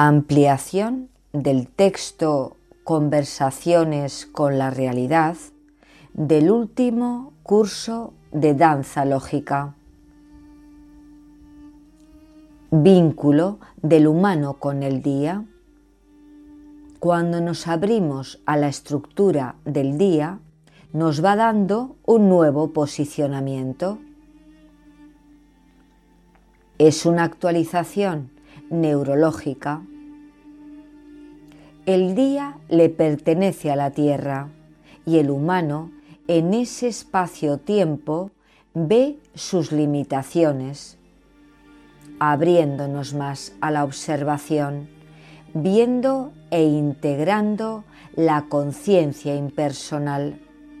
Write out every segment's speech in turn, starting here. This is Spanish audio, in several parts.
Ampliación del texto Conversaciones con la realidad del último curso de danza lógica. Vínculo del humano con el día. Cuando nos abrimos a la estructura del día, nos va dando un nuevo posicionamiento. Es una actualización neurológica. El día le pertenece a la Tierra y el humano en ese espacio-tiempo ve sus limitaciones, abriéndonos más a la observación, viendo e integrando la conciencia impersonal.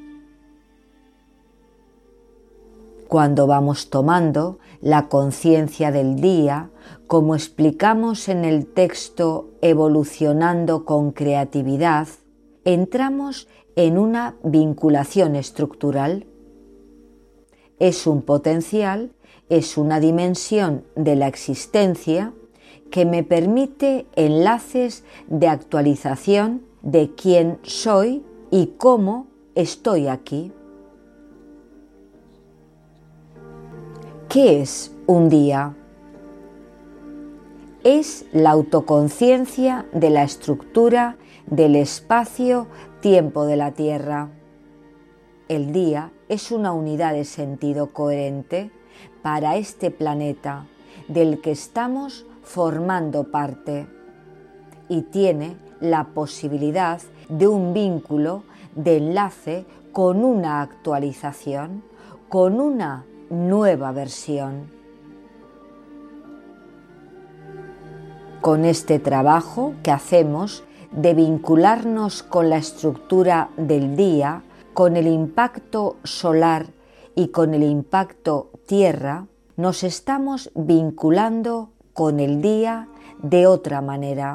Cuando vamos tomando la conciencia del día, como explicamos en el texto Evolucionando con Creatividad, entramos en una vinculación estructural. Es un potencial, es una dimensión de la existencia que me permite enlaces de actualización de quién soy y cómo estoy aquí. ¿Qué es un día? Es la autoconciencia de la estructura del espacio-tiempo de la Tierra. El día es una unidad de sentido coherente para este planeta del que estamos formando parte y tiene la posibilidad de un vínculo de enlace con una actualización, con una nueva versión. Con este trabajo que hacemos de vincularnos con la estructura del día, con el impacto solar y con el impacto tierra, nos estamos vinculando con el día de otra manera.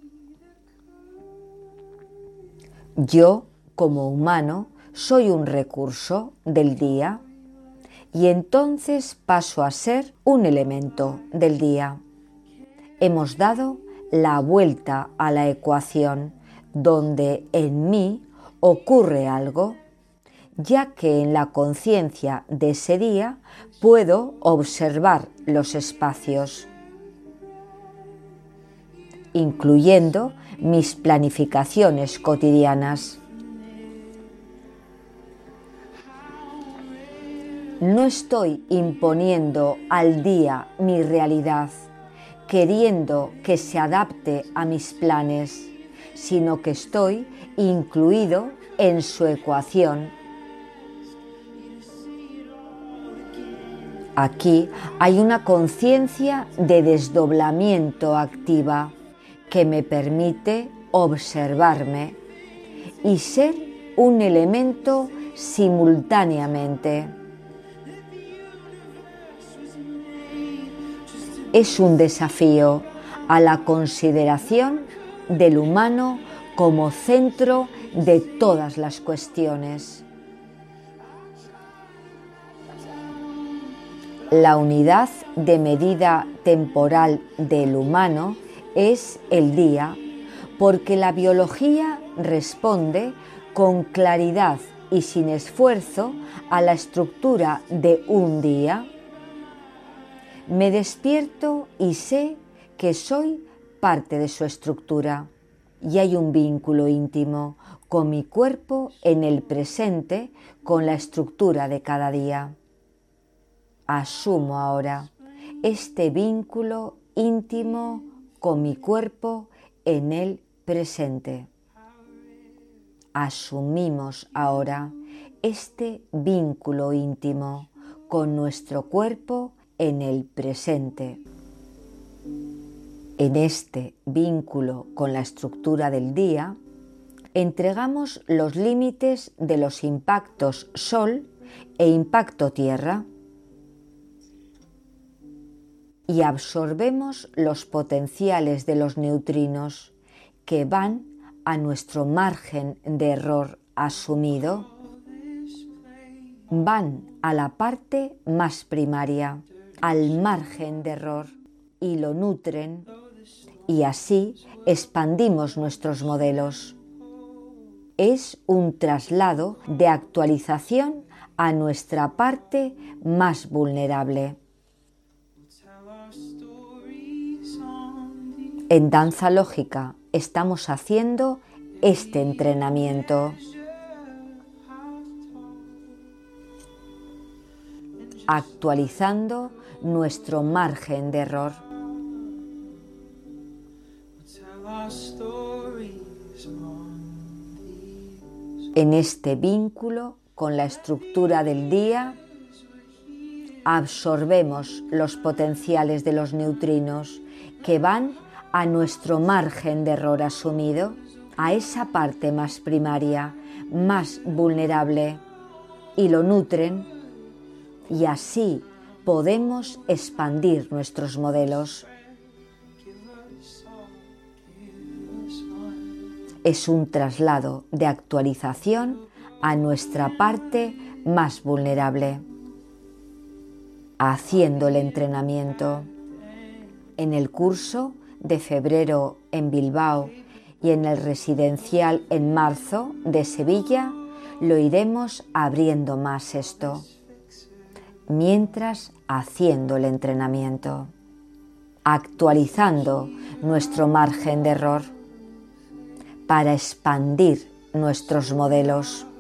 Yo, como humano, soy un recurso del día y entonces paso a ser un elemento del día. Hemos dado la vuelta a la ecuación donde en mí ocurre algo, ya que en la conciencia de ese día puedo observar los espacios, incluyendo mis planificaciones cotidianas. No estoy imponiendo al día mi realidad, queriendo que se adapte a mis planes, sino que estoy incluido en su ecuación. Aquí hay una conciencia de desdoblamiento activa que me permite observarme y ser un elemento simultáneamente. Es un desafío a la consideración del humano como centro de todas las cuestiones. La unidad de medida temporal del humano es el día, porque la biología responde con claridad y sin esfuerzo a la estructura de un día. Me despierto y sé que soy parte de su estructura y hay un vínculo íntimo con mi cuerpo en el presente con la estructura de cada día. Asumo ahora este vínculo íntimo con mi cuerpo en el presente. Asumimos ahora este vínculo íntimo con nuestro cuerpo en el presente. En este vínculo con la estructura del día, entregamos los límites de los impactos Sol e impacto Tierra y absorbemos los potenciales de los neutrinos que van a nuestro margen de error asumido, van a la parte más primaria, al margen de error, y lo nutren y así expandimos nuestros modelos. Es un traslado de actualización a nuestra parte más vulnerable. En Danza Lógica estamos haciendo este entrenamiento. Actualizando nuestro margen de error. En este vínculo con la estructura del día, absorbemos los potenciales de los neutrinos que van a nuestro margen de error asumido, a esa parte más primaria, más vulnerable, y lo nutren, y así podemos expandir nuestros modelos. Es un traslado de actualización a nuestra parte más vulnerable. Haciendo el entrenamiento. En el curso de febrero en Bilbao y en el residencial en marzo de Sevilla, lo iremos abriendo más esto, mientras haciendo el entrenamiento, actualizando nuestro margen de error para expandir nuestros modelos.